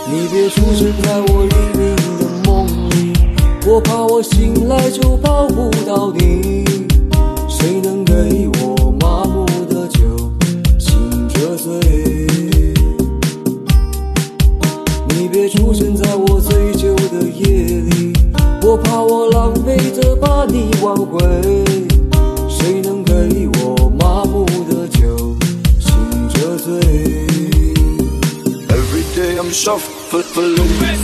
你别出现在我黎明的梦里，我怕我醒来就抱不到你。谁能给我麻木的酒，醒着醉？你别出现在我醉酒的夜里，我怕我狼狈地把你挽回。谁能给我麻木的酒，醒着醉？ Every day I'm shuffling.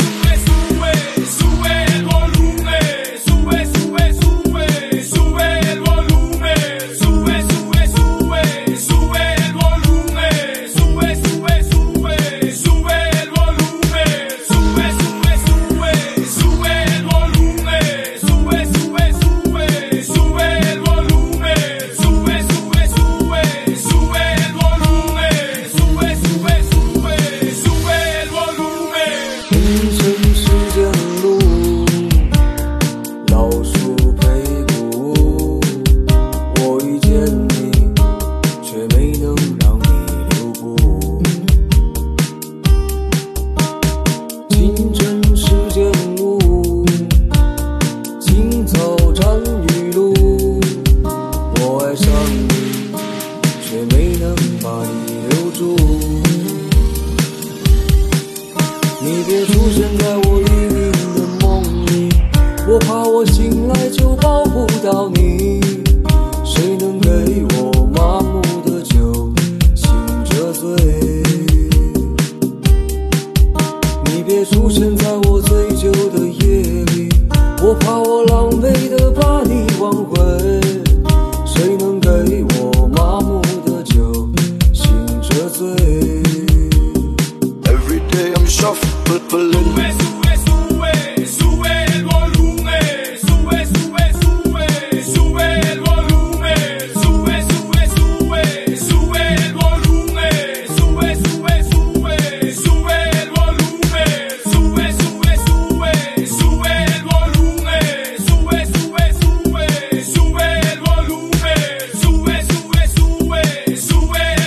你别出现在我黎明的梦里，我怕我醒来就抱不到你。谁能给我麻木的酒，醒着醉？你别出现在我醉酒的夜里，我怕我狼狈地把你挽回。谁能给我麻木的酒，醒着醉？ Every day I'm shuffling.